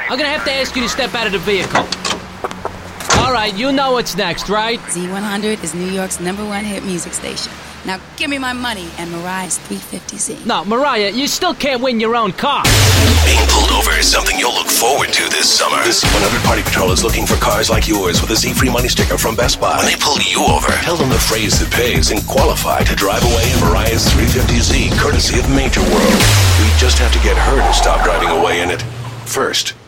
I'm gonna have to ask you to step out of the vehicle. All right, you know what's next, right? Z100 is New York's #1 hit music station. Now give me my money and Mariah's 350Z. No, Mariah, you still can't win your own car. Being pulled over is something you'll look forward to this summer. This 100 Party Patrol is looking for cars like yours with a Z Free Money sticker from Best Buy. When they pull you over, tell them the phrase that pays and qualify to drive away in Mariah's 350Z, courtesy of Major World. We just have to get her to stop driving away in it first.